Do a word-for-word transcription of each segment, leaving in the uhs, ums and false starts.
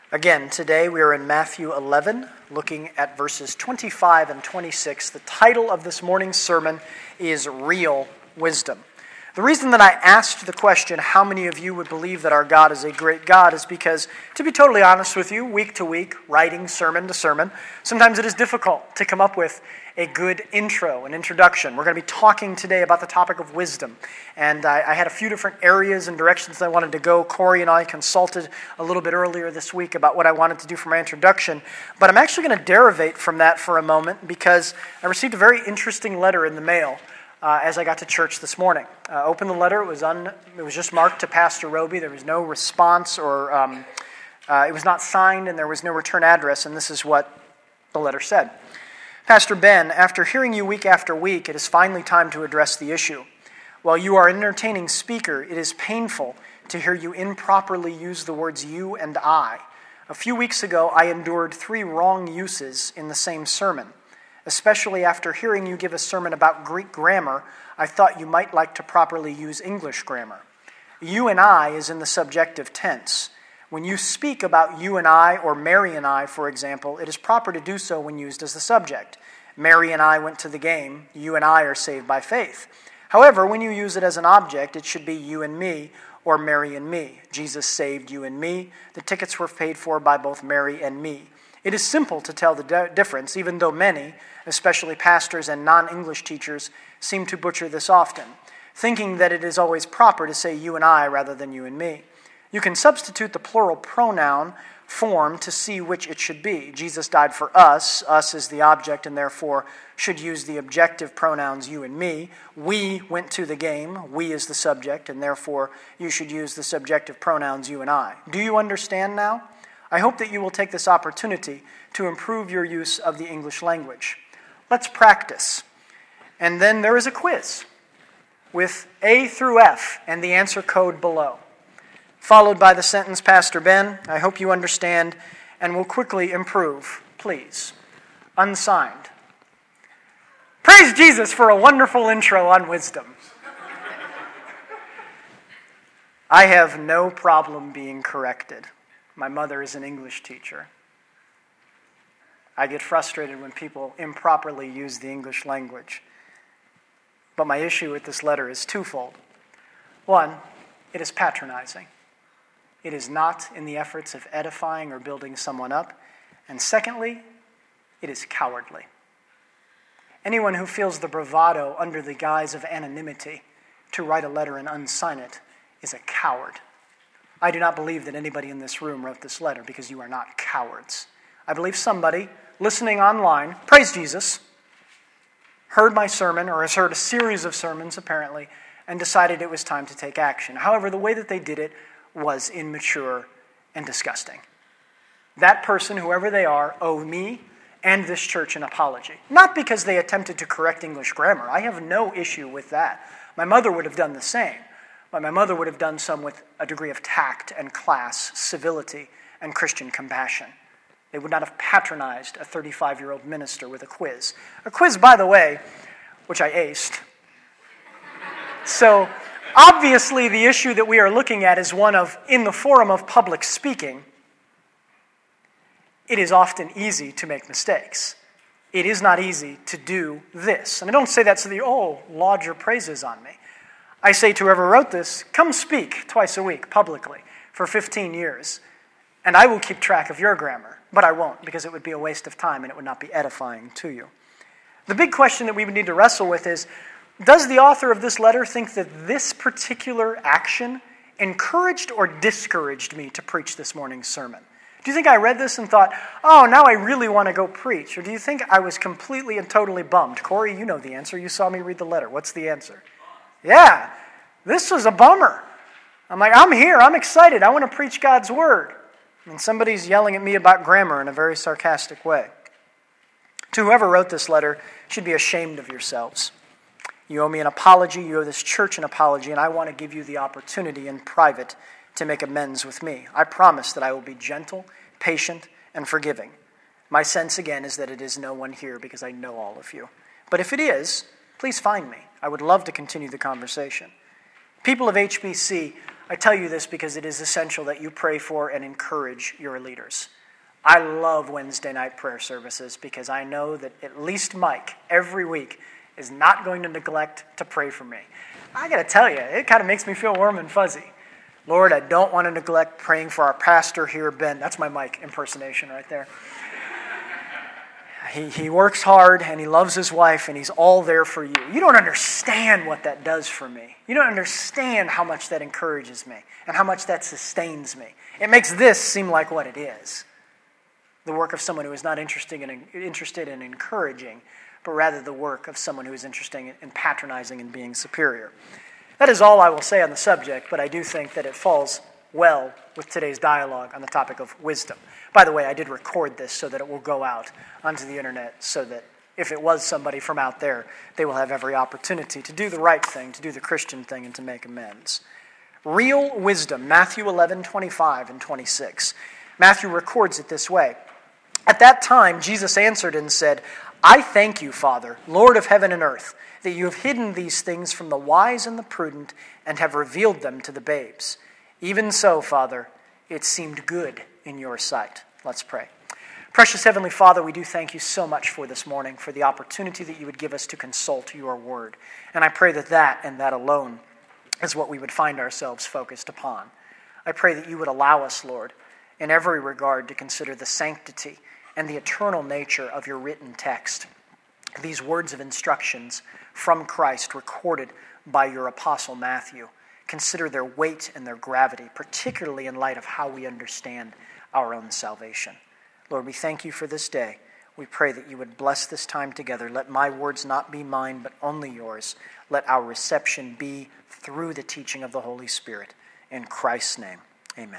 Again, today we are in Matthew eleven, looking at verses twenty-five and twenty-six. The title of this morning's sermon is Real Wisdom. The reason that I asked the question, how many of you would believe that our God is a great God, is because, to be totally honest with you, week to week, writing sermon to sermon, sometimes it is difficult to come up with a good intro, an introduction. We're going to be talking today about the topic of wisdom. And I, I had a few different areas and directions that I wanted to go. Corey and I consulted a little bit earlier this week about what I wanted to do for my introduction. But I'm actually going to derivate from that for a moment because I received a very interesting letter in the mail uh, as I got to church this morning. Uh, opened the letter. It was, un, it was just marked to Pastor Roby. There was no response or um, uh, it was not signed and there was no return address. And this is what the letter said. Pastor Ben, after hearing you week after week, it is finally time to address the issue. While you are an entertaining speaker, it is painful to hear you improperly use the words you and I. A few weeks ago, I endured three wrong uses in the same sermon. Especially after hearing you give a sermon about Greek grammar, I thought you might like to properly use English grammar. You and I is in the subjective tense. When you speak about you and I, or Mary and I, for example, it is proper to do so when used as the subject. Mary and I went to the game. You and I are saved by faith. However, when you use it as an object, it should be you and me, or Mary and me. Jesus saved you and me. The tickets were paid for by both Mary and me. It is simple to tell the di- difference, even though many, especially pastors and non-English teachers, seem to butcher this often, thinking that it is always proper to say you and I rather than you and me. You can substitute the plural pronoun form to see which it should be. Jesus died for us. Us is the object and therefore should use the objective pronouns you and me. We went to the game. We is the subject and therefore you should use the subjective pronouns you and I. Do you understand now? I hope that you will take this opportunity to improve your use of the English language. Let's practice. And then there is a quiz with A through F and the answer code below, followed by the sentence, Pastor Ben, I hope you understand and will quickly improve. Please. Unsigned. Praise Jesus for a wonderful intro on wisdom. I have no problem being corrected. My mother is an English teacher. I get frustrated when people improperly use the English language. But my issue with this letter is twofold. One, it is patronizing. It is not in the efforts of edifying or building someone up. And secondly, it is cowardly. Anyone who feels the bravado under the guise of anonymity to write a letter and unsign it is a coward. I do not believe that anybody in this room wrote this letter because you are not cowards. I believe somebody listening online, praise Jesus, heard my sermon or has heard a series of sermons apparently and decided it was time to take action. However, the way that they did it was immature and disgusting. That person, whoever they are, owe me and this church an apology. Not because they attempted to correct English grammar. I have no issue with that. My mother would have done the same. But my mother would have done some with a degree of tact and class, civility, and Christian compassion. They would not have patronized a thirty-five-year-old minister with a quiz. A quiz, by the way, which I aced. So, obviously, the issue that we are looking at is one of, in the forum of public speaking, it is often easy to make mistakes. It is not easy to do this. And I don't say that so that, oh, laud your praises on me. I say to whoever wrote this, come speak twice a week publicly for fifteen years, and I will keep track of your grammar. But I won't, because it would be a waste of time and it would not be edifying to you. The big question that we would need to wrestle with is, does the author of this letter think that this particular action encouraged or discouraged me to preach this morning's sermon? Do you think I read this and thought, oh, now I really want to go preach? Or do you think I was completely and totally bummed? Corey, you know the answer. You saw me read the letter. What's the answer? Yeah, this was a bummer. I'm like, I'm here. I'm excited. I want to preach God's word. And somebody's yelling at me about grammar in a very sarcastic way. To whoever wrote this letter, you should be ashamed of yourselves. You owe me an apology, you owe this church an apology, and I want to give you the opportunity in private to make amends with me. I promise that I will be gentle, patient, and forgiving. My sense, again, is that it is no one here because I know all of you. But if it is, please find me. I would love to continue the conversation. People of H B C, I tell you this because it is essential that you pray for and encourage your leaders. I love Wednesday night prayer services because I know that at least Mike, every week, is not going to neglect to pray for me. I got to tell you, it kind of makes me feel warm and fuzzy. Lord, I don't want to neglect praying for our pastor here, Ben. That's my Mike impersonation right there. He, he works hard, and he loves his wife, and he's all there for you. You don't understand what that does for me. You don't understand how much that encourages me and how much that sustains me. It makes this seem like what it is. The work of someone who is not interested in, interested in encouraging, but rather the work of someone who is interested in patronizing and being superior. That is all I will say on the subject, but I do think that it falls well with today's dialogue on the topic of wisdom. By the way, I did record this so that it will go out onto the internet so that if it was somebody from out there, they will have every opportunity to do the right thing, to do the Christian thing, and to make amends. Real wisdom, Matthew eleven, twenty-five and twenty-six. Matthew records it this way. At that time, Jesus answered and said, I thank you, Father, Lord of heaven and earth, that you have hidden these things from the wise and the prudent and have revealed them to the babes. Even so, Father, it seemed good in your sight. Let's pray. Precious Heavenly Father, we do thank you so much for this morning, for the opportunity that you would give us to consult your word. And I pray that that and that alone is what we would find ourselves focused upon. I pray that you would allow us, Lord, in every regard to consider the sanctity and the eternal nature of your written text. These words of instructions from Christ recorded by your apostle Matthew. Consider their weight and their gravity, particularly in light of how we understand our own salvation. Lord, we thank you for this day. We pray that you would bless this time together. Let my words not be mine, but only yours. Let our reception be through the teaching of the Holy Spirit. In Christ's name, amen.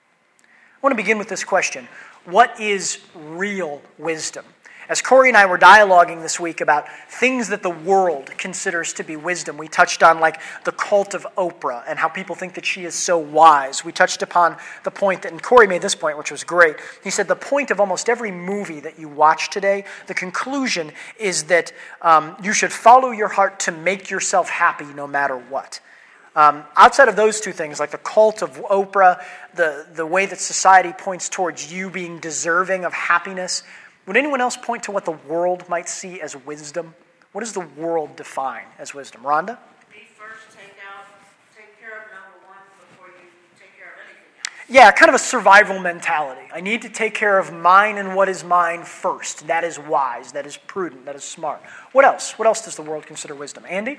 I want to begin with this question. What is real wisdom? As Corey and I were dialoguing this week about things that the world considers to be wisdom, we touched on like the cult of Oprah and how people think that she is so wise. We touched upon the point that, and Corey made this point, which was great. He said the point of almost every movie that you watch today, the conclusion is that um, you should follow your heart to make yourself happy no matter what. Um, outside of those two things, like the cult of Oprah, the, the way that society points towards you being deserving of happiness, would anyone else point to what the world might see as wisdom? What does the world define as wisdom? Rhonda? Be first, take out, take care of number one before you take care of anything else. Yeah, kind of a survival mentality. I need to take care of mine and what is mine first. That is wise, that is prudent, that is smart. What else? What else does the world consider wisdom? Andy?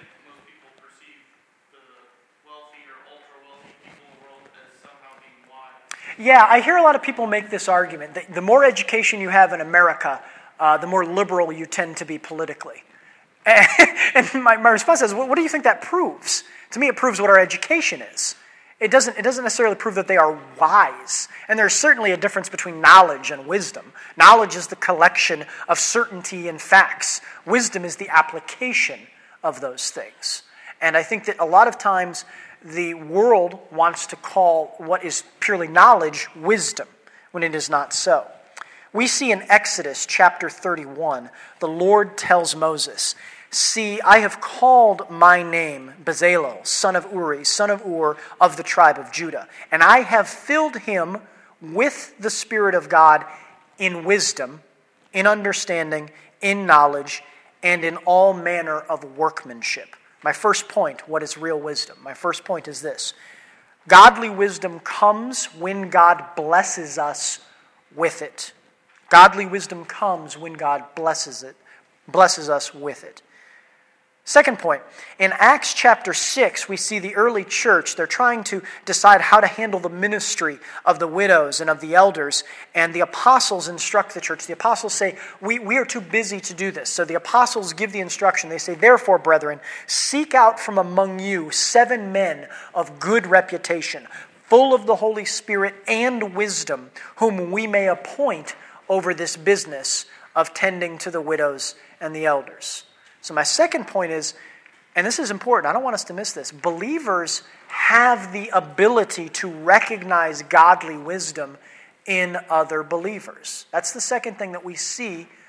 Yeah, I hear a lot of people make this argument that the more education you have in America, uh, the more liberal you tend to be politically. And, and my, my response is, well, what do you think that proves? To me, it proves what our education is. It doesn't, it doesn't necessarily prove that they are wise. And there's certainly a difference between knowledge and wisdom. Knowledge is the collection of certainty and facts. Wisdom is the application of those things. And I think that a lot of times the world wants to call what is purely knowledge wisdom, when it is not so. We see in Exodus chapter thirty-one, the Lord tells Moses, see, I have called my name Bezalel, son of Uri, son of Ur, of the tribe of Judah, and I have filled him with the Spirit of God in wisdom, in understanding, in knowledge, and in all manner of workmanship. My first point, what is real wisdom? My first point is this. Godly wisdom comes when God blesses us with it. Godly wisdom comes when God blesses it, blesses us with it. Second point, in Acts chapter six, we see the early church, they're trying to decide how to handle the ministry of the widows and of the elders, and the apostles instruct the church. The apostles say, we, we are too busy to do this. So the apostles give the instruction. They say, therefore, brethren, seek out from among you seven men of good reputation, full of the Holy Spirit and wisdom, whom we may appoint over this business of tending to the widows and the elders. So my second point is, and this is important, I don't want us to miss this, believers have the ability to recognize godly wisdom in other believers. That's the second thing that we see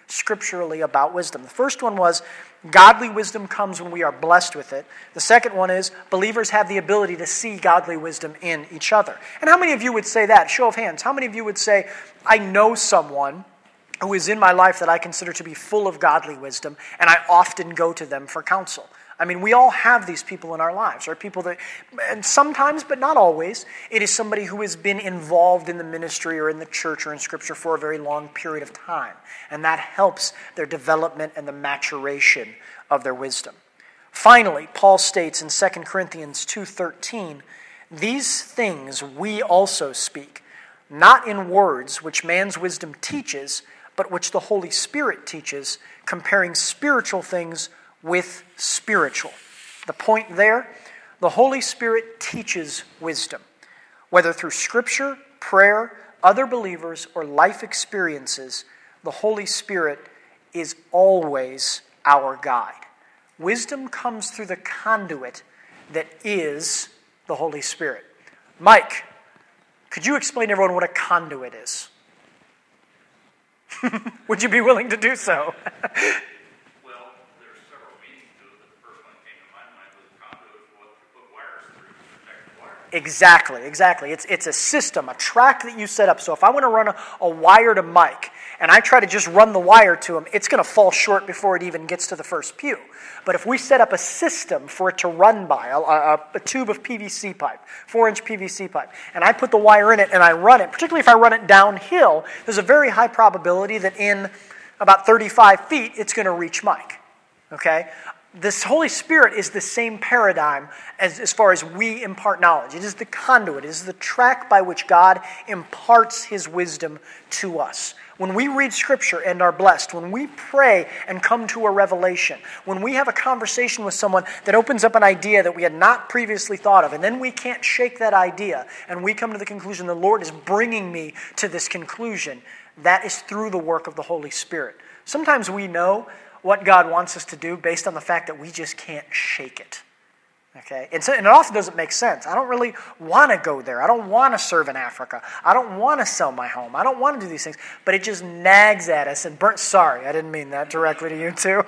scripturally about wisdom. The first one was godly wisdom comes when we are blessed with it. The second one is believers have the ability to see godly wisdom in each other. And how many of you would say that? Show of hands. How many of you would say, I know someone who is in my life that I consider to be full of godly wisdom, and I often go to them for counsel? I mean, we all have these people in our lives, right? People that, and sometimes, but not always, it is somebody who has been involved in the ministry or in the church or in Scripture for a very long period of time. And that helps their development and the maturation of their wisdom. Finally, Paul states in Second Corinthians two thirteen, these things we also speak, not in words which man's wisdom teaches, but which the Holy Spirit teaches, comparing spiritual things with spiritual. The point there, the Holy Spirit teaches wisdom, whether through Scripture, prayer, other believers, or life experiences. The Holy Spirit is always our guide. Wisdom comes through the conduit that is the Holy Spirit. Mike, could you explain to everyone what a conduit is? Would you be willing to do so? Exactly, exactly. It's it's a system, a track that you set up. So if I want to run a, a wire to Mike, and I try to just run the wire to him, it's going to fall short before it even gets to the first pew. But if we set up a system for it to run by, a, a, a tube of P V C pipe, four-inch P V C pipe, and I put the wire in it and I run it, particularly if I run it downhill, there's a very high probability that in about thirty-five feet, it's going to reach Mike. Okay? This Holy Spirit is the same paradigm as, as far as we impart knowledge. It is the conduit. It is the track by which God imparts His wisdom to us. When we read Scripture and are blessed, when we pray and come to a revelation, when we have a conversation with someone that opens up an idea that we had not previously thought of, and then we can't shake that idea, and we come to the conclusion the Lord is bringing me to this conclusion, that is through the work of the Holy Spirit. Sometimes we know what God wants us to do based on the fact that we just can't shake it. Okay? And, so, and it often doesn't make sense. I don't really want to go there. I don't want to serve in Africa. I don't want to sell my home. I don't want to do these things. But it just nags at us and burns. Sorry, I didn't mean that directly to you too.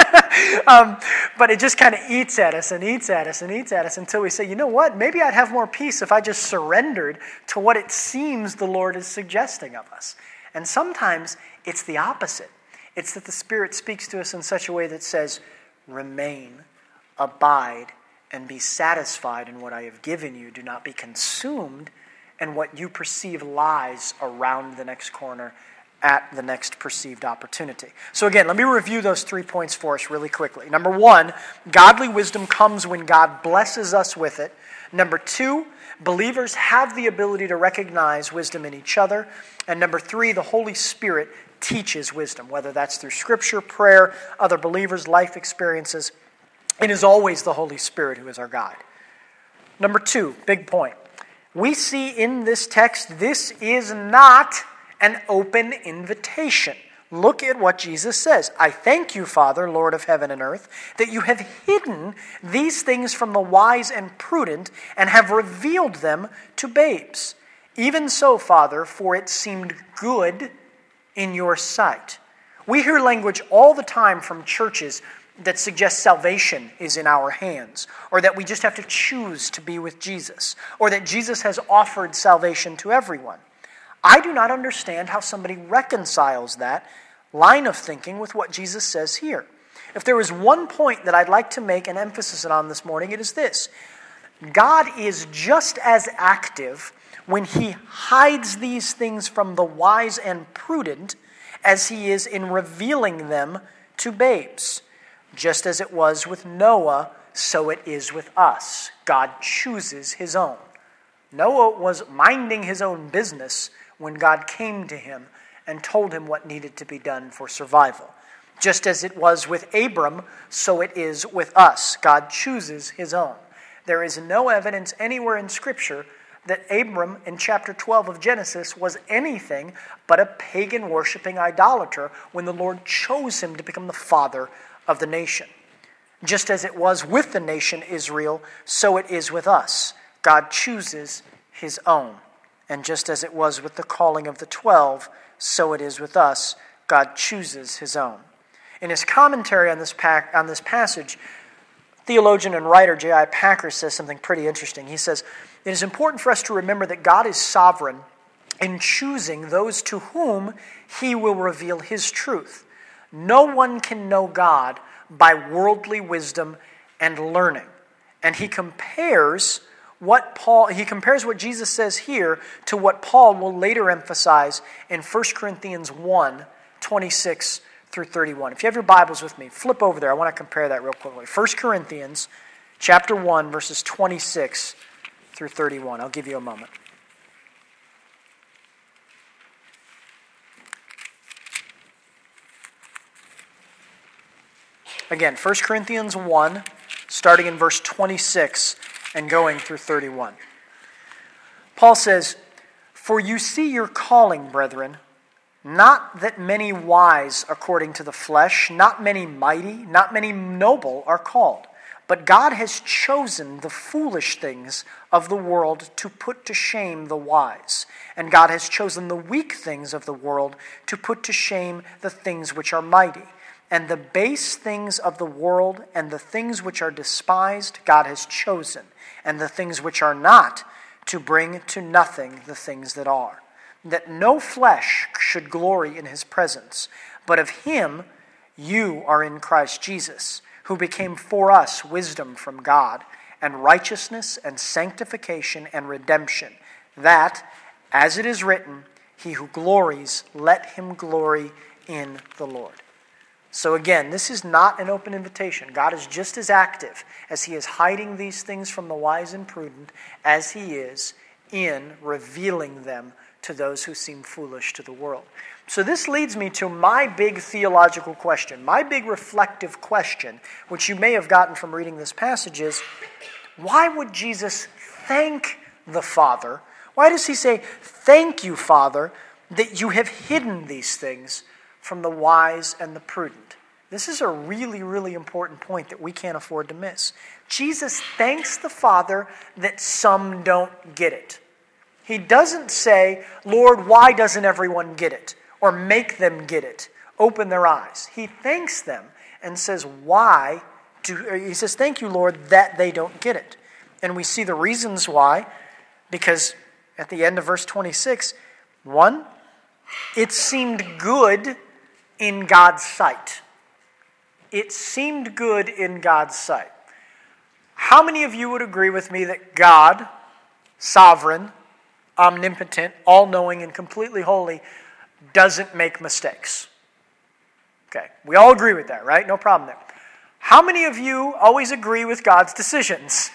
um, but it just kind of eats at us and eats at us and eats at us until we say, you know what? Maybe I'd have more peace if I just surrendered to what it seems the Lord is suggesting of us. And sometimes it's the opposite. It's that the Spirit speaks to us in such a way that says, remain, abide, and be satisfied in what I have given you. Do not be consumed in what you perceive lies around the next corner at the next perceived opportunity. So again, let me review those three points for us really quickly. Number one, godly wisdom comes when God blesses us with it. Number two, believers have the ability to recognize wisdom in each other. And number three, the Holy Spirit teaches wisdom, whether that's through Scripture, prayer, other believers' life experiences. It is always the Holy Spirit who is our guide. Number two, big point. We see in this text, this is not an open invitation. Look at what Jesus says. I thank you, Father, Lord of heaven and earth, that you have hidden these things from the wise and prudent and have revealed them to babes. Even so, Father, for it seemed good in your sight. We hear language all the time from churches that suggests salvation is in our hands, or that we just have to choose to be with Jesus, or that Jesus has offered salvation to everyone. I do not understand how somebody reconciles that line of thinking with what Jesus says here. If there is one point that I'd like to make an emphasis on this morning, it is this. God is just as active when He hides these things from the wise and prudent as He is in revealing them to babes. Just as it was with Noah, so it is with us. God chooses His own. Noah was minding his own business when God came to him and told him what needed to be done for survival. Just as it was with Abram, so it is with us. God chooses His own. There is no evidence anywhere in Scripture that Abram in chapter twelve of Genesis was anything but a pagan worshiping idolater when the Lord chose him to become the father of the nation. Just as it was with the nation Israel, so it is with us. God chooses His own. And just as it was with the calling of the twelve, so it is with us. God chooses his own. In his commentary on this, pa- on this passage, theologian and writer J I Packer says something pretty interesting. He says, "It is important for us to remember that God is sovereign in choosing those to whom he will reveal his truth. No one can know God by worldly wisdom and learning." And he compares what Paul he compares what Jesus says here to what Paul will later emphasize in First Corinthians one, twenty-six through thirty-one. If you have your Bibles with me, flip over there. I want to compare that real quickly. First Corinthians chapter one, verses twenty-six through thirty-one. I'll give you a moment. Again, First Corinthians one, starting in verse twenty-six and going through thirty-one. Paul says, "For you see your calling, brethren, not that many wise according to the flesh, not many mighty, not many noble are called, but God has chosen the foolish things of the world to put to shame the wise, and God has chosen the weak things of the world to put to shame the things which are mighty. And the base things of the world and the things which are despised God has chosen, and the things which are not, to bring to nothing the things that are, that no flesh should glory in his presence. But of him you are in Christ Jesus, who became for us wisdom from God, and righteousness and sanctification and redemption, that, as it is written, he who glories, let him glory in the Lord." So again, this is not an open invitation. God is just as active as he is hiding these things from the wise and prudent as he is in revealing them to those who seem foolish to the world. So this leads me to my big theological question, my big reflective question, which you may have gotten from reading this passage is, why would Jesus thank the Father? Why does he say, "Thank you, Father, that you have hidden these things from the wise and the prudent"? This is a really, really important point that we can't afford to miss. Jesus thanks the Father that some don't get it. He doesn't say, "Lord, why doesn't everyone get it?" or "make them get it, open their eyes." He thanks them and says, why do, he says, "Thank you, Lord, that they don't get it." And we see the reasons why, because at the end of verse twenty-six, one, it seemed good in God's sight. It seemed good in God's sight. How many of you would agree with me that God, sovereign, omnipotent, all-knowing, and completely holy, doesn't make mistakes? Okay, we all agree with that, right? No problem there. How many of you always agree with God's decisions?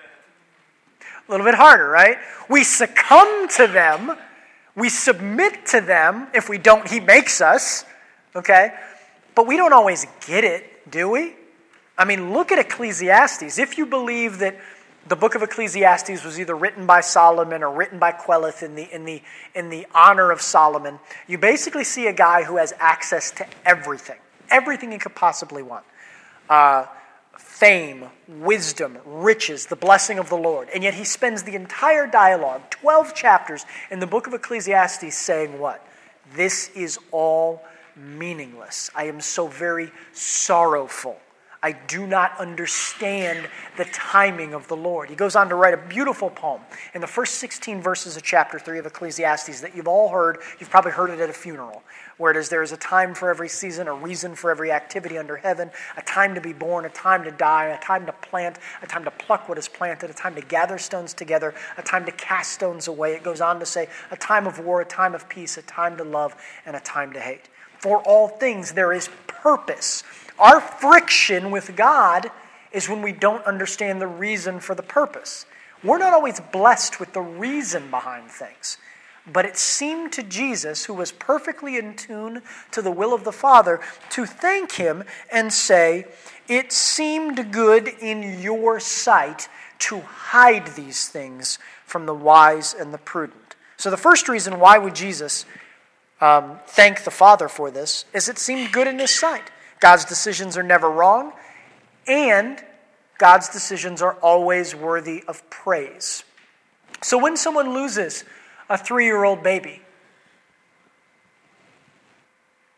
A little bit harder, right? We succumb to them. We submit to them. If we don't, he makes us. Okay? But we don't always get it, do we? I mean, look at Ecclesiastes. If you believe that the book of Ecclesiastes was either written by Solomon or written by Queleth in the, in the, in the honor of Solomon, you basically see a guy who has access to everything. Everything he could possibly want. Uh, fame, wisdom, riches, the blessing of the Lord. And yet he spends the entire dialogue, twelve chapters in the book of Ecclesiastes saying what? This is all meaningless. I am so very sorrowful. I do not understand the timing of the Lord. He goes on to write a beautiful poem in the first sixteen verses of chapter three of Ecclesiastes that you've all heard. You've probably heard it at a funeral, where it is, there is a time for every season, a reason for every activity under heaven, a time to be born, a time to die, a time to plant, a time to pluck what is planted, a time to gather stones together, a time to cast stones away. It goes on to say a time of war, a time of peace, a time to love, and a time to hate. For all things there is purpose. Our friction with God is when we don't understand the reason for the purpose. We're not always blessed with the reason behind things. But it seemed to Jesus, who was perfectly in tune to the will of the Father, to thank him and say, "It seemed good in your sight to hide these things from the wise and the prudent." So the first reason why would Jesus Um, thank the Father for this, is it seemed good in his sight. God's decisions are never wrong, and God's decisions are always worthy of praise. So when someone loses a three-year-old baby,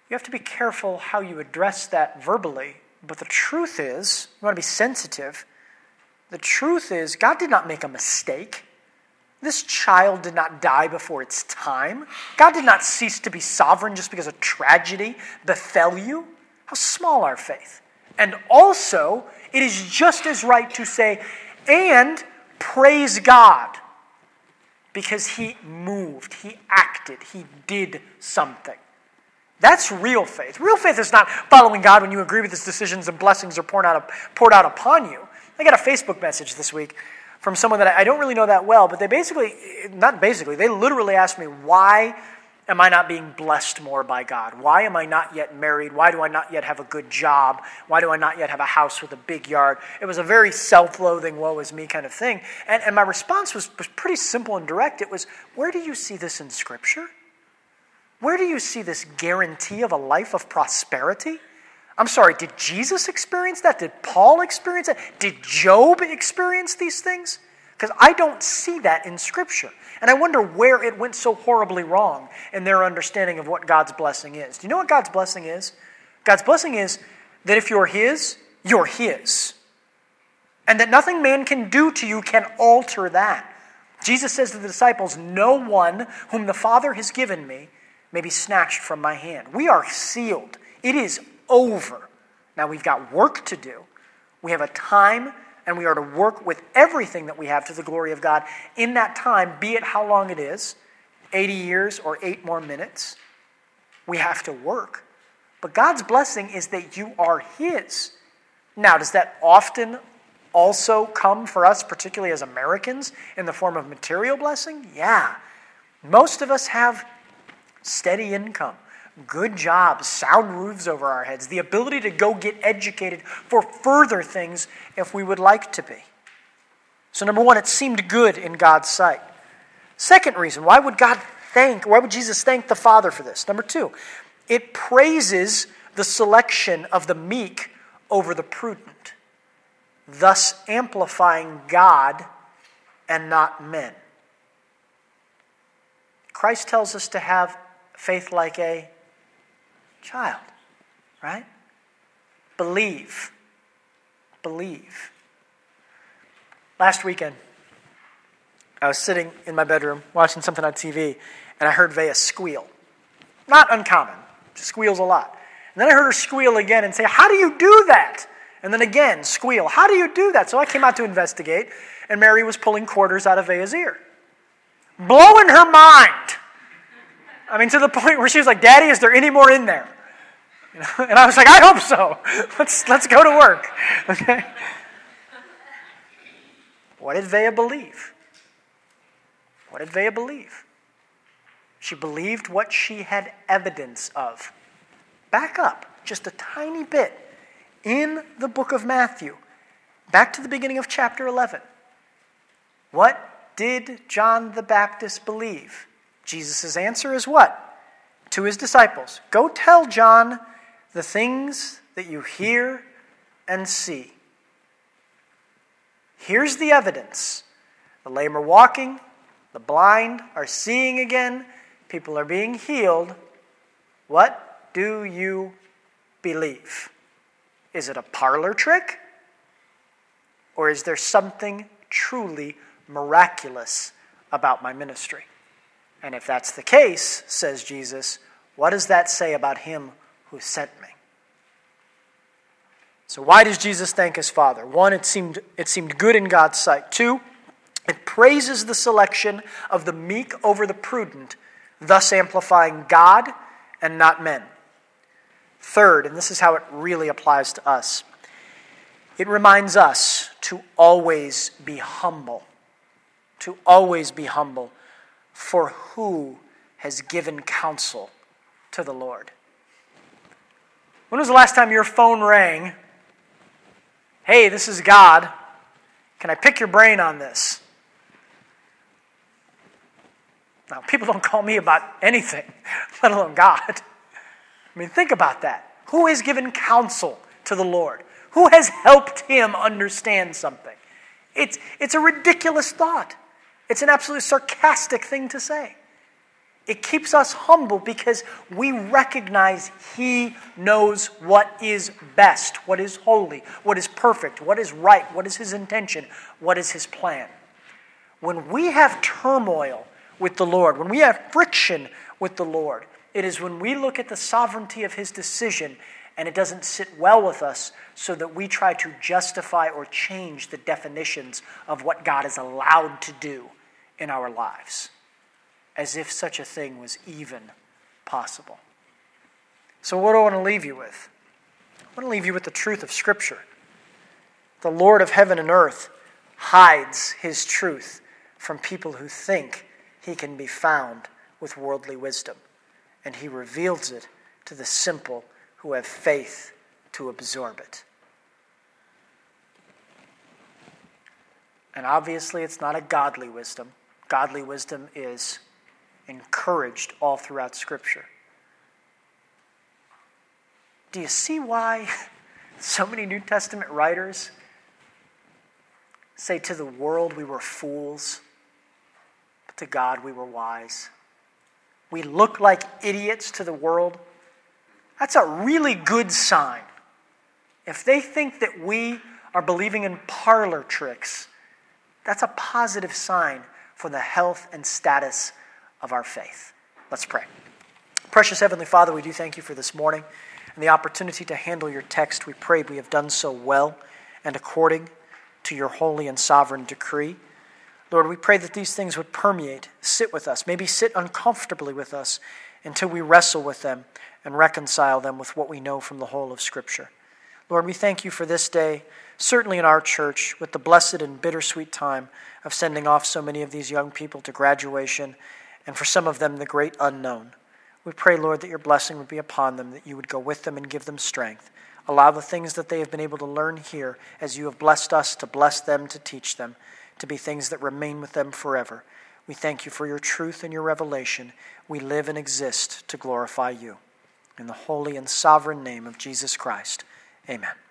you have to be careful how you address that verbally. But the truth is, you want to be sensitive. The truth is, God did not make a mistake. This child did not die before its time. God did not cease to be sovereign just because a tragedy befell you. How small our faith. And also, it is just as right to say, and praise God, because he moved, he acted, he did something. That's real faith. Real faith is not following God when you agree with his decisions and blessings are poured out, poured out upon you. I got a Facebook message this week from someone that I don't really know that well, but they basically, not basically, they literally asked me, why am I not being blessed more by God? Why am I not yet married? Why do I not yet have a good job? Why do I not yet have a house with a big yard? It was a very self-loathing, woe is me kind of thing. And, and my response was, was pretty simple and direct. It was, where do you see this in Scripture? Where do you see this guarantee of a life of prosperity? I'm sorry, did Jesus experience that? Did Paul experience that? Did Job experience these things? Because I don't see that in Scripture. And I wonder where it went so horribly wrong in their understanding of what God's blessing is. Do you know what God's blessing is? God's blessing is that if you're his, you're his. And that nothing man can do to you can alter that. Jesus says to the disciples, no one whom the Father has given me may be snatched from my hand. We are sealed. It is over. Now we've got work to do. We have a time, and we are to work with everything that we have to the glory of God in that time, be it how long it is, eighty years or eight more minutes. We have to work. But God's blessing is that you are his. Now, does that often also come for us, particularly as Americans, in the form of material blessing? Yeah. Most of us have steady income, good jobs, sound roofs over our heads, the ability to go get educated for further things if we would like to be. So number one, it seemed good in God's sight. Second reason, why would God thank, why would Jesus thank the Father for this? Number two, it praises the selection of the meek over the prudent, thus amplifying God and not men. Christ tells us to have faith like a child, right? Believe. Believe. Last weekend, I was sitting in my bedroom watching something on T V, and I heard Vea squeal. Not uncommon. She squeals a lot. And then I heard her squeal again and say, how do you do that? And then again, squeal. How do you do that? So I came out to investigate, and Mary was pulling quarters out of Vea's ear. Blowing her mind. I mean, to the point where she was like, Daddy, is there any more in there? You know? And I was like, I hope so. Let's let's go to work. Okay. What did Vea believe? What did Vea believe? She believed what she had evidence of. Back up just a tiny bit. In the book of Matthew, back to the beginning of chapter eleven. What did John the Baptist believe? Jesus' answer is what? To his disciples, go tell John the things that you hear and see. Here's the evidence. The lame are walking, the blind are seeing again, people are being healed. What do you believe? Is it a parlor trick? Or is there something truly miraculous about my ministry? And if that's the case, says Jesus, what does that say about him who sent me? So why does Jesus thank his Father? One, it seemed, it seemed good in God's sight. Two, it praises the selection of the meek over the prudent, thus amplifying God and not men. Third, and this is how it really applies to us, it reminds us to always be humble. To always be humble. For who has given counsel to the Lord? When was the last time your phone rang? Hey, this is God. Can I pick your brain on this? Now, people don't call me about anything, let alone God. I mean, think about that. Who has given counsel to the Lord? Who has helped him understand something? It's, it's a ridiculous thought. It's an absolutely sarcastic thing to say. It keeps us humble because we recognize He knows what is best, what is holy, what is perfect, what is right, what is His intention, what is His plan. When we have turmoil with the Lord, when we have friction with the Lord, it is when we look at the sovereignty of His decision and it doesn't sit well with us, so that we try to justify or change the definitions of what God is allowed to do in our lives, as if such a thing was even possible. So what do I want to leave you with? I want to leave you with the truth of Scripture. The Lord of heaven and earth hides His truth from people who think He can be found with worldly wisdom, and He reveals it to the simple who have faith to absorb it. And obviously it's not a godly wisdom. Godly wisdom is encouraged all throughout Scripture. Do you see why so many New Testament writers say to the world we were fools, but to God we were wise? We look like idiots to the world. That's a really good sign. If they think that we are believing in parlor tricks, that's a positive sign for the health and status of our faith. Let's pray. Precious Heavenly Father, we do thank you for this morning and the opportunity to handle your text. We pray we have done so well and according to your holy and sovereign decree. Lord, we pray that these things would permeate, sit with us, maybe sit uncomfortably with us until we wrestle with them and reconcile them with what we know from the whole of Scripture. Lord, we thank you for this day, certainly in our church, with the blessed and bittersweet time of sending off so many of these young people to graduation, and for some of them the great unknown. We pray, Lord, that your blessing would be upon them, that you would go with them and give them strength. Allow the things that they have been able to learn here, as you have blessed us, to bless them, to teach them, to be things that remain with them forever. We thank you for your truth and your revelation. We live and exist to glorify you. In the holy and sovereign name of Jesus Christ, amen.